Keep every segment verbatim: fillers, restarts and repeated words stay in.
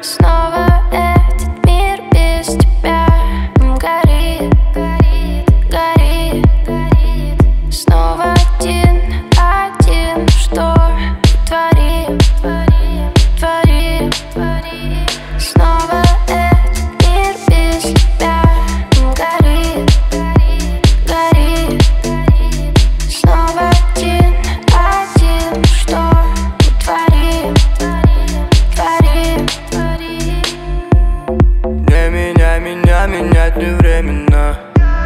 Снова этот мир без тебя горит, горит, горит, горит. Снова один, один, что творим, творим, творим, творим. Снова этот мир без тебя горит, горит, горит, горит. Снова один, один, что творим, творим, творим, творим. Не меня, меня менять не временно.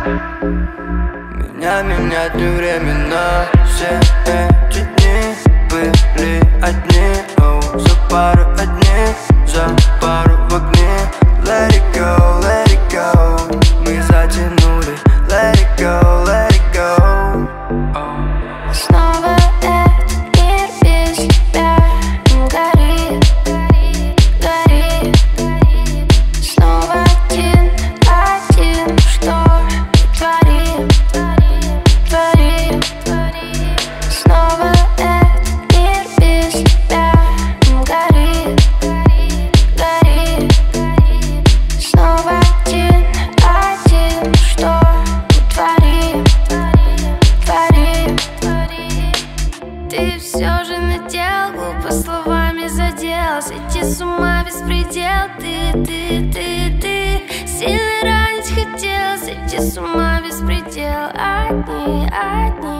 Меня менять не временно. Все эти дни были одни, оу, за пару одни, за пару в огне. Let it go, let it go. Мы затянули. Let it go, let it go. Oh. Снова этот мир без тебя горит, горит, горит, горит. Снова один, один, что творим, творим, творим, творим. Снова этот мир без тебя горит, горит, горит, горит. Снова один, один, что творим, творим, творим, творим. Ты все же надел, глупо словами задел. Сойти с ума беспредел. Ты, ты, ты, ты сильно ранить хотел. Сойти с ума беспредел. Одни, одни.